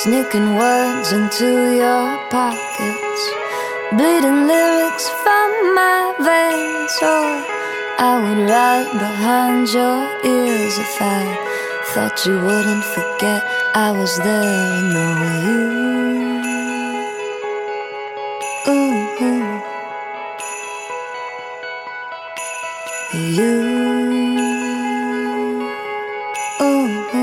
sneaking words into your pockets, bleeding lyrics from my veins. Or I would ride behind your ears if I thought you wouldn't forget I was there in the you. Ooh, you. Ooh.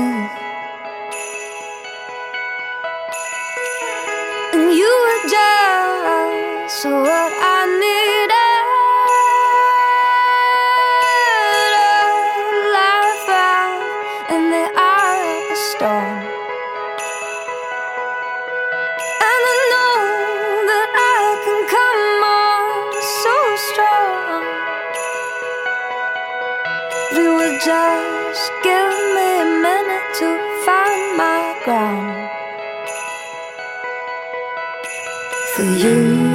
And you were just what I needed. A life out in the eye of a storm. And I know that I can come on so strong. If you would just give me a minute to find my ground. For you.